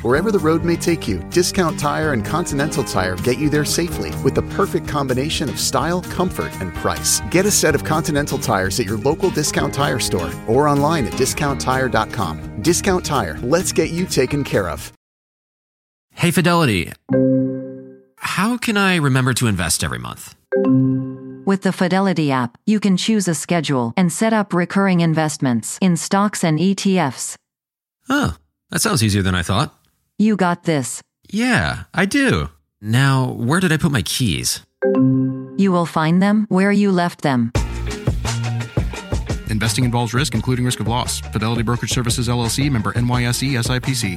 Wherever the road may take you, Discount Tire and Continental Tire get you there safely with the perfect combination of style, comfort, and price. Get a set of Continental tires at your local Discount Tire store or online at discounttire.com. Discount Tire, let's get you taken care of. Hey, Fidelity. How can I remember to invest every month? With the Fidelity app, you can choose a schedule and set up recurring investments in stocks and ETFs. Oh, that sounds easier than I thought. You got this. Yeah, I do. Now, where did I put my keys? You will find them where you left them. Investing involves risk, including risk of loss. Fidelity Brokerage Services, LLC, member NYSE, SIPC.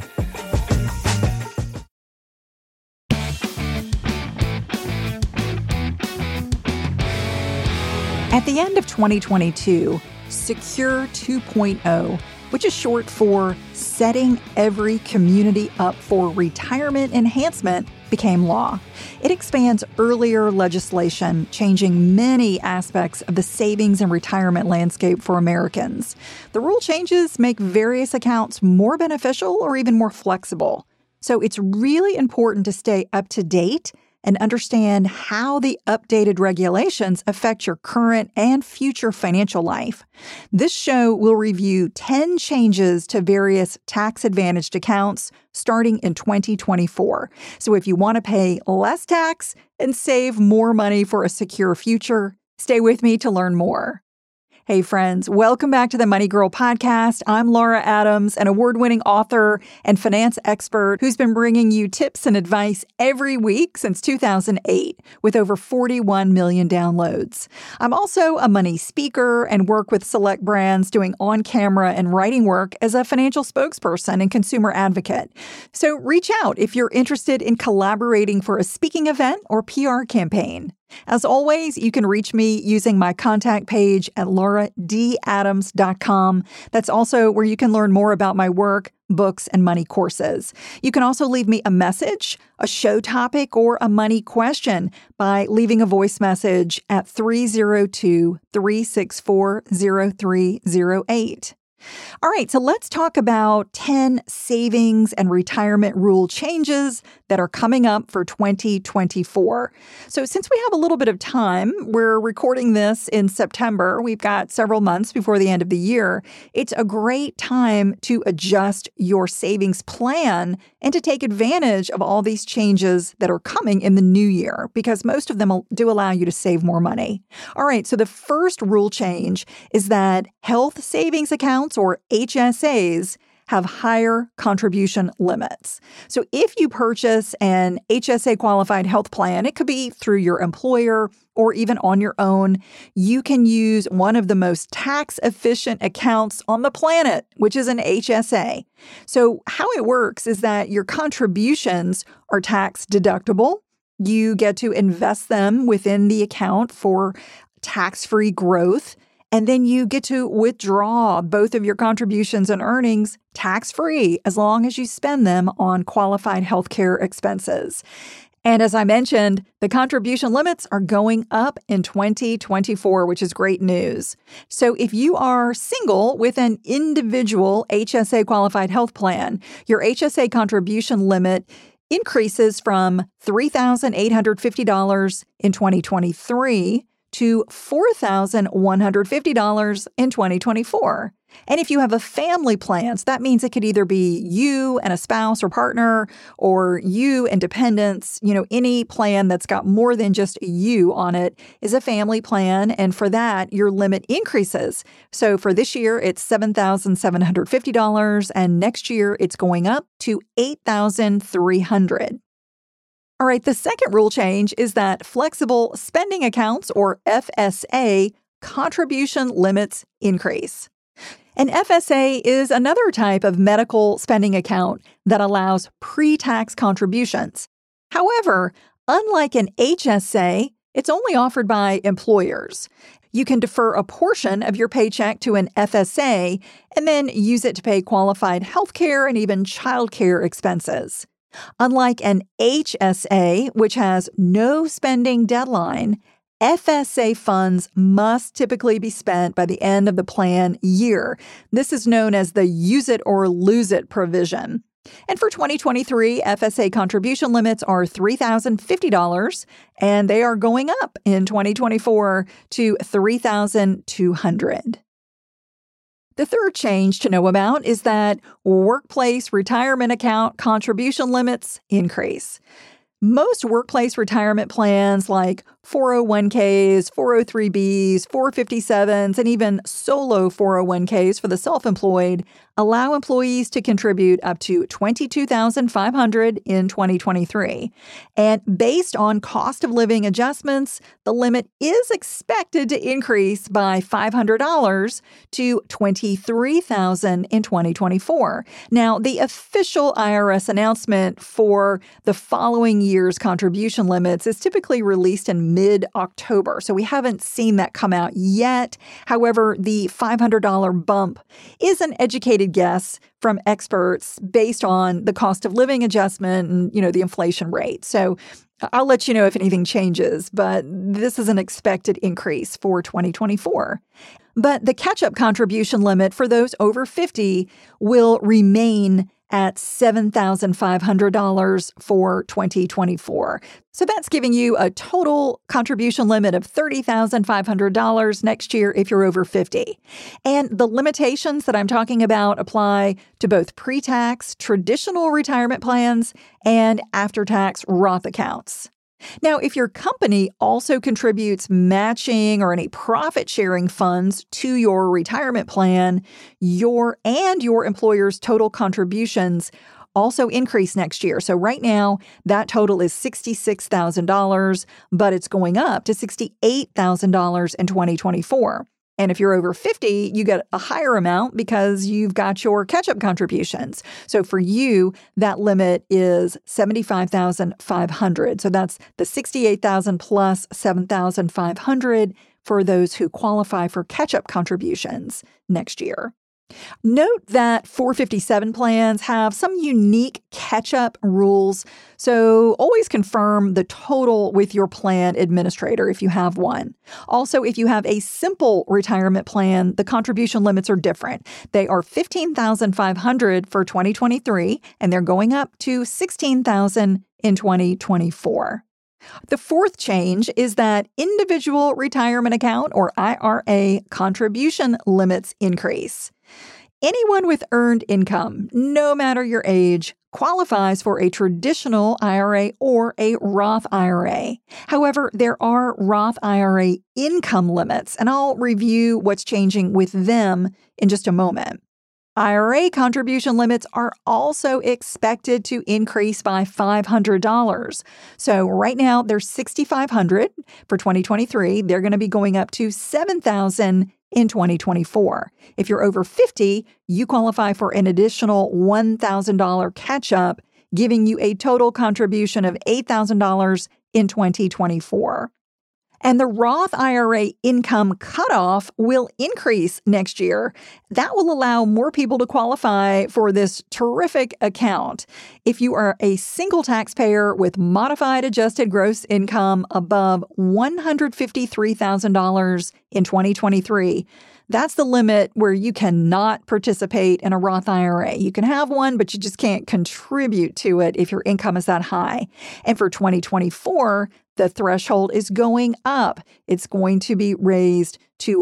At the end of 2022, Secure 2.0, which is short for Setting Every Community Up for Retirement Enhancement, became law. It expands earlier legislation, changing many aspects of the savings and retirement landscape for Americans. The rule changes make various accounts more beneficial or even more flexible. So it's really important to stay up to date and understand how the updated regulations affect your current and future financial life. This show will review 10 changes to various tax-advantaged accounts starting in 2024. So if you want to pay less tax and save more money for a secure future, stay with me to learn more. Hey friends, welcome back to the Money Girl podcast. I'm Laura Adams, an award-winning author and finance expert who's been bringing you tips and advice every week since 2008 with over 41 million downloads. I'm also a money speaker and work with select brands doing on-camera and writing work as a financial spokesperson and consumer advocate. So reach out if you're interested in collaborating for a speaking event or PR campaign. As always, you can reach me using my contact page at lauradadams.com. That's also where you can learn more about my work, books, and money courses. You can also leave me a message, a show topic, or a money question by leaving a voice message at 302-364-0308. All right, so let's talk about 10 savings and retirement rule changes that are coming up for 2024. So since we have a little bit of time, we're recording this in September. We've got several months before the end of the year. It's a great time to adjust your savings plan and to take advantage of all these changes that are coming in the new year, because most of them do allow you to save more money. All right, so the first rule change is that health savings accounts, or HSAs, have higher contribution limits. So if you purchase an HSA qualified health plan, it could be through your employer or even on your own, you can use one of the most tax efficient accounts on the planet, which is an HSA. So how it works is that your contributions are tax deductible. You get to invest them within the account for tax-free growth. And then you get to withdraw both of your contributions and earnings tax-free as long as you spend them on qualified healthcare expenses. And as I mentioned, the contribution limits are going up in 2024, which is great news. So if you are single with an individual HSA qualified health plan, your HSA contribution limit increases from $3,850 in 2023 to $4,150 in 2024. And if you have a family plan, so that means it could either be you and a spouse or partner, or you and dependents. Any plan that's got more than just you on it is a family plan. And for that, your limit increases. So for this year, it's $7,750. And next year, it's going up to $8,300. All right, the second rule change is that flexible spending accounts, or FSA, contribution limits increase. An FSA is another type of medical spending account that allows pre-tax contributions. However, unlike an HSA, it's only offered by employers. You can defer a portion of your paycheck to an FSA and then use it to pay qualified healthcare and even childcare expenses. Unlike an HSA, which has no spending deadline, FSA funds must typically be spent by the end of the plan year. This is known as the use it or lose it provision. And for 2023, FSA contribution limits are $3,050, and they are going up in 2024 to $3,200. The third change to know about is that workplace retirement account contribution limits increase. Most workplace retirement plans like 401ks, 403bs, 457s, and even solo 401ks for the self-employed allow employees to contribute up to $22,500 in 2023. And based on cost of living adjustments, the limit is expected to increase by $500 to $23,000 in 2024. Now, the official IRS announcement for the following year's contribution limits is typically released in mid-October, so we haven't seen that come out yet. However, the $500 bump is an educated guess from experts based on the cost of living adjustment and, the inflation rate. So I'll let you know if anything changes, but this is an expected increase for 2024. But the catch-up contribution limit for those over 50 will remain at $7,500 for 2024. So that's giving you a total contribution limit of $30,500 next year if you're over 50. And the limitations that I'm talking about apply to both pre-tax traditional retirement plans and after-tax Roth accounts. Now, if your company also contributes matching or any profit-sharing funds to your retirement plan, your employer's total contributions also increase next year. So right now, that total is $66,000, but it's going up to $68,000 in 2024. And if you're over 50, you get a higher amount because you've got your catch-up contributions. So for you, that limit is $75,500. So that's the $68,000 plus $7,500 for those who qualify for catch-up contributions next year. Note that 457 plans have some unique catch-up rules, so always confirm the total with your plan administrator if you have one. Also, if you have a simple retirement plan, the contribution limits are different. They are $15,500 for 2023, and they're going up to $16,000 in 2024. The fourth change is that individual retirement account, or IRA, contribution limits increase. Anyone with earned income, no matter your age, qualifies for a traditional IRA or a Roth IRA. However, there are Roth IRA income limits, and I'll review what's changing with them in just a moment. IRA contribution limits are also expected to increase by $500. So right now, they're $6,500 for 2023. They're going to be going up to $7,000 in 2024. If you're over 50, you qualify for an additional $1,000 catch-up, giving you a total contribution of $8,000 in 2024. And the Roth IRA income cutoff will increase next year. That will allow more people to qualify for this terrific account. If you are a single taxpayer with modified adjusted gross income above $153,000 in 2023, that's the limit where you cannot participate in a Roth IRA. You can have one, but you just can't contribute to it if your income is that high. And for 2024, the threshold is going up. It's going to be raised to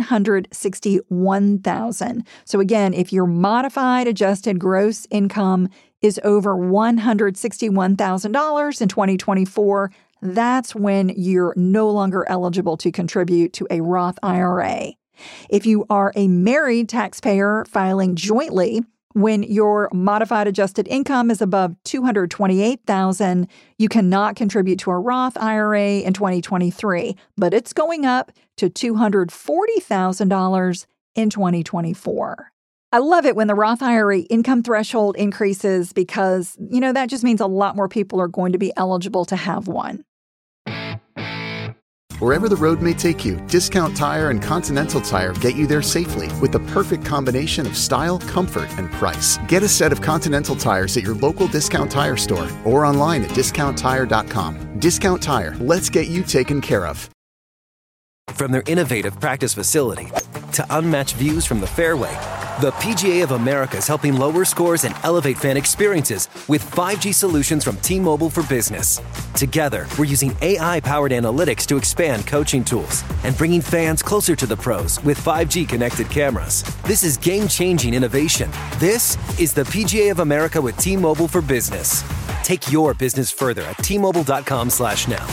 $161,000. So again, if your modified adjusted gross income is over $161,000 in 2024, that's when you're no longer eligible to contribute to a Roth IRA. If you are a married taxpayer filing jointly, when your modified adjusted income is above $228,000, you cannot contribute to a Roth IRA in 2023, but it's going up to $240,000 in 2024. I love it when the Roth IRA income threshold increases because, that just means a lot more people are going to be eligible to have one. Wherever the road may take you, Discount Tire and Continental Tire get you there safely with the perfect combination of style, comfort, and price. Get a set of Continental tires at your local Discount Tire store or online at discounttire.com. Discount Tire, let's get you taken care of. From their innovative practice facility to unmatched views from the fairway, the PGA of America is helping lower scores and elevate fan experiences with 5G solutions from T-Mobile for Business. Together, we're using AI-powered analytics to expand coaching tools and bringing fans closer to the pros with 5G connected cameras. This is game-changing innovation. This is the PGA of America with T-Mobile for Business. Take your business further at T-Mobile.com/now.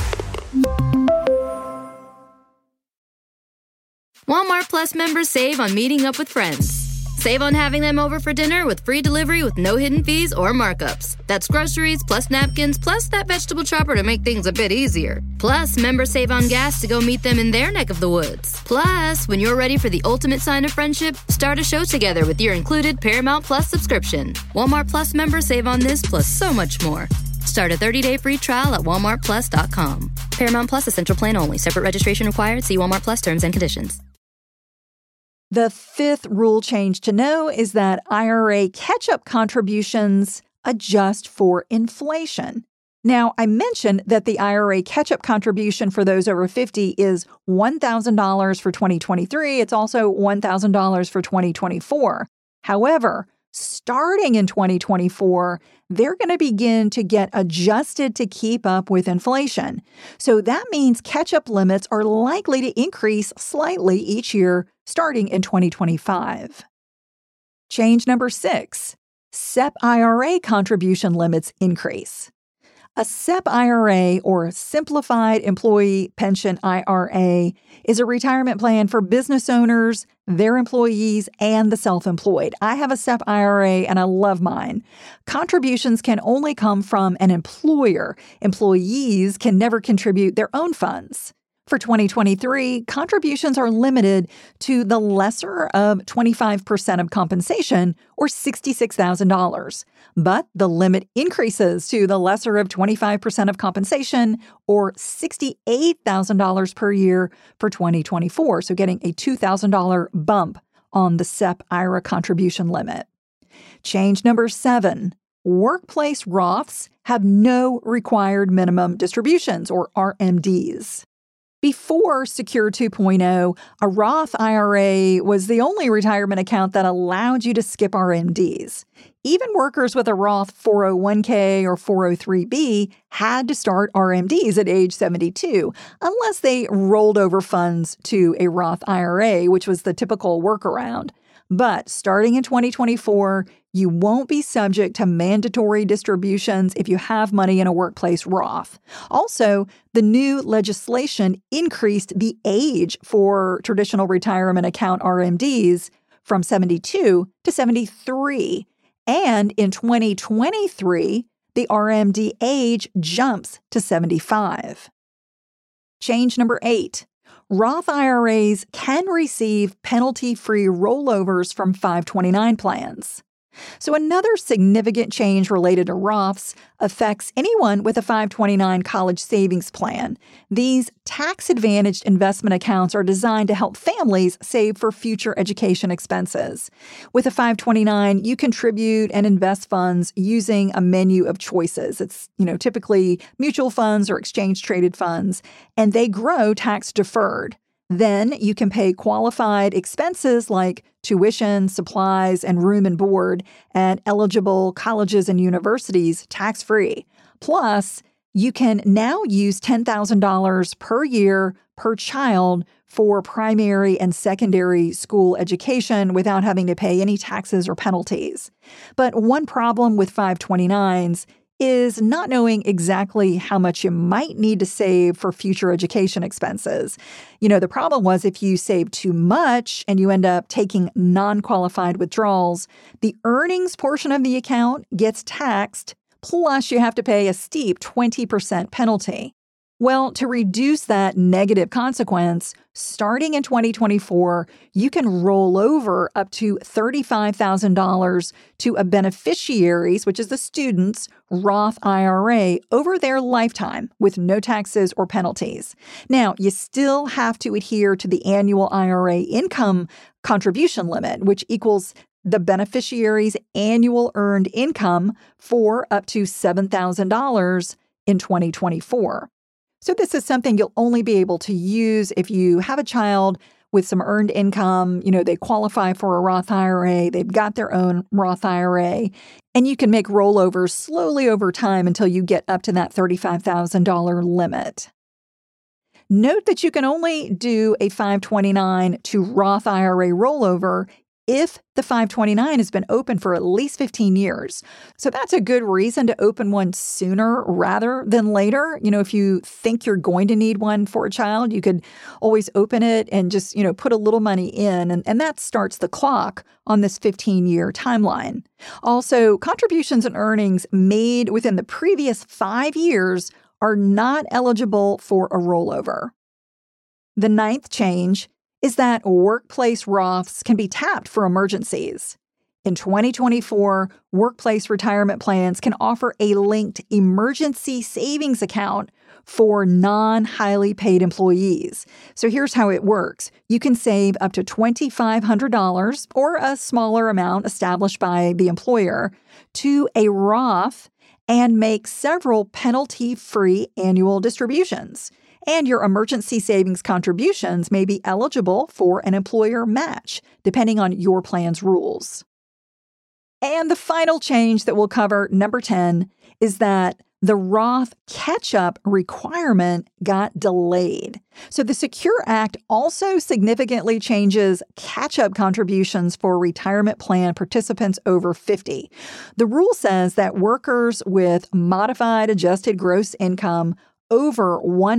Walmart Plus members save on meeting up with friends. Save on having them over for dinner with free delivery with no hidden fees or markups. That's groceries, plus napkins, plus that vegetable chopper to make things a bit easier. Plus, members save on gas to go meet them in their neck of the woods. Plus, when you're ready for the ultimate sign of friendship, start a show together with your included Paramount Plus subscription. Walmart Plus members save on this plus so much more. Start a 30-day free trial at walmartplus.com. Paramount Plus Essential Plan only. Separate registration required. See Walmart Plus terms and conditions. The fifth rule change to know is that IRA catch-up contributions adjust for inflation. Now, I mentioned that the IRA catch-up contribution for those over 50 is $1,000 for 2023. It's also $1,000 for 2024. However, starting in 2024, they're going to begin to get adjusted to keep up with inflation. So that means catch-up limits are likely to increase slightly each year starting in 2025. Change number 6, SEP IRA contribution limits increase. A SEP IRA, or Simplified Employee Pension IRA, is a retirement plan for business owners, their employees, and the self-employed. I have a SEP IRA and I love mine. Contributions can only come from an employer. Employees can never contribute their own funds. For 2023, contributions are limited to the lesser of 25% of compensation, or $66,000. But the limit increases to the lesser of 25% of compensation, or $68,000 per year for 2024, so getting a $2,000 bump on the SEP IRA contribution limit. Change number 7. Workplace Roths have no required minimum distributions, or RMDs. Before Secure 2.0, a Roth IRA was the only retirement account that allowed you to skip RMDs. Even workers with a Roth 401k or 403b had to start RMDs at age 72, unless they rolled over funds to a Roth IRA, which was the typical workaround. But starting in 2024, you won't be subject to mandatory distributions if you have money in a workplace Roth. Also, the new legislation increased the age for traditional retirement account RMDs from 72 to 73. And in 2023, the RMD age jumps to 75. Change number 8. Roth IRAs can receive penalty-free rollovers from 529 plans. So another significant change related to Roths affects anyone with a 529 college savings plan. These tax-advantaged investment accounts are designed to help families save for future education expenses. With a 529, you contribute and invest funds using a menu of choices. It's, typically mutual funds or exchange-traded funds, and they grow tax-deferred. Then you can pay qualified expenses like tuition, supplies, and room and board at eligible colleges and universities tax-free. Plus, you can now use $10,000 per year per child for primary and secondary school education without having to pay any taxes or penalties. But one problem with 529s is not knowing exactly how much you might need to save for future education expenses. The problem was if you save too much and you end up taking non-qualified withdrawals, the earnings portion of the account gets taxed, plus you have to pay a steep 20% penalty. Well, to reduce that negative consequence, starting in 2024, you can roll over up to $35,000 to a beneficiary's, which is the student's, Roth IRA over their lifetime with no taxes or penalties. Now, you still have to adhere to the annual IRA income contribution limit, which equals the beneficiary's annual earned income for up to $7,000 in 2024. So this is something you'll only be able to use if you have a child with some earned income. They qualify for a Roth IRA, they've got their own Roth IRA, and you can make rollovers slowly over time until you get up to that $35,000 limit. Note that you can only do a 529 to Roth IRA rollover if the 529 has been open for at least 15 years. So that's a good reason to open one sooner rather than later. If you think you're going to need one for a child, you could always open it and just, put a little money in, and that starts the clock on this 15-year timeline. Also, contributions and earnings made within the previous 5 years are not eligible for a rollover. The ninth change is that workplace Roths can be tapped for emergencies. In 2024, workplace retirement plans can offer a linked emergency savings account for non-highly paid employees. So here's how it works. You can save up to $2,500 or a smaller amount established by the employer to a Roth and make several penalty-free annual distributions. And your emergency savings contributions may be eligible for an employer match, depending on your plan's rules. And the final change that we'll cover, number 10, is that the Roth catch-up requirement got delayed. So the Secure Act also significantly changes catch-up contributions for retirement plan participants over 50. The rule says that workers with modified adjusted gross income over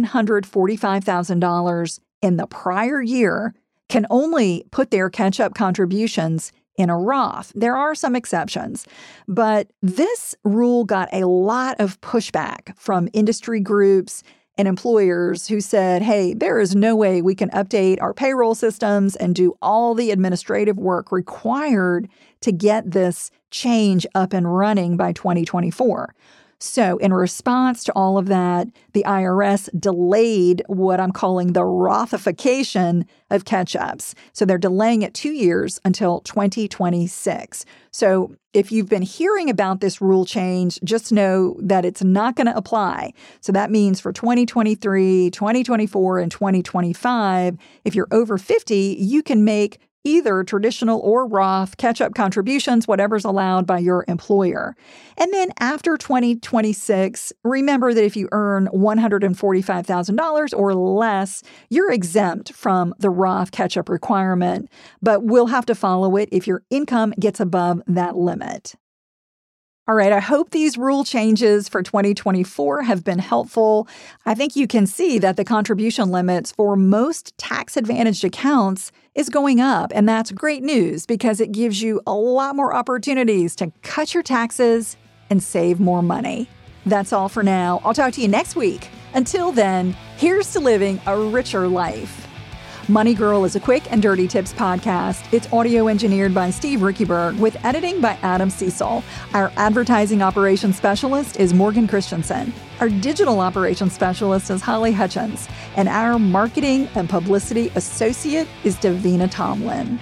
$145,000 in the prior year can only put their catch-up contributions in a Roth. There are some exceptions, but this rule got a lot of pushback from industry groups and employers who said, hey, there is no way we can update our payroll systems and do all the administrative work required to get this change up and running by 2024. So in response to all of that, the IRS delayed what I'm calling the Rothification of catch-ups. So they're delaying it 2 years until 2026. So if you've been hearing about this rule change, just know that it's not going to apply. So that means for 2023, 2024, and 2025, if you're over 50, you can make either traditional or Roth catch-up contributions, whatever's allowed by your employer. And then after 2026, remember that if you earn $145,000 or less, you're exempt from the Roth catch-up requirement, but we'll have to follow it if your income gets above that limit. All right, I hope these rule changes for 2024 have been helpful. I think you can see that the contribution limits for most tax-advantaged accounts is going up, and that's great news because it gives you a lot more opportunities to cut your taxes and save more money. That's all for now. I'll talk to you next week. Until then, here's to living a richer life. Money Girl is a quick and dirty tips podcast. It's audio engineered by Steve Rickyberg with editing by Adam Cecil. Our advertising operations specialist is Morgan Christensen. Our digital operations specialist is Holly Hutchins. And our marketing and publicity associate is Davina Tomlin.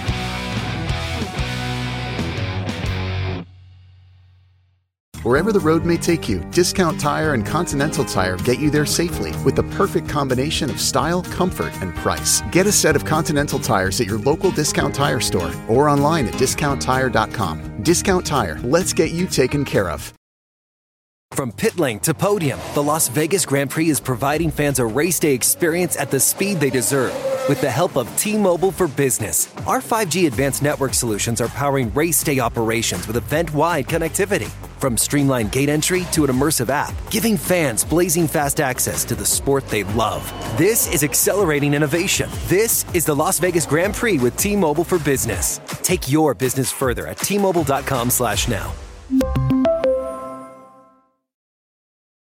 Wherever the road may take you, Discount Tire and Continental Tire get you there safely with the perfect combination of style, comfort, and price. Get a set of Continental tires at your local Discount Tire store or online at discounttire.com. Discount Tire, let's get you taken care of. From pit lane to podium, the Las Vegas Grand Prix is providing fans a race day experience at the speed they deserve. With the help of T-Mobile for Business, our 5G advanced network solutions are powering race day operations with event-wide connectivity. From streamlined gate entry to an immersive app, giving fans blazing fast access to the sport they love. This is accelerating innovation. This is the Las Vegas Grand Prix with T-Mobile for Business. Take your business further at T-Mobile.com/now.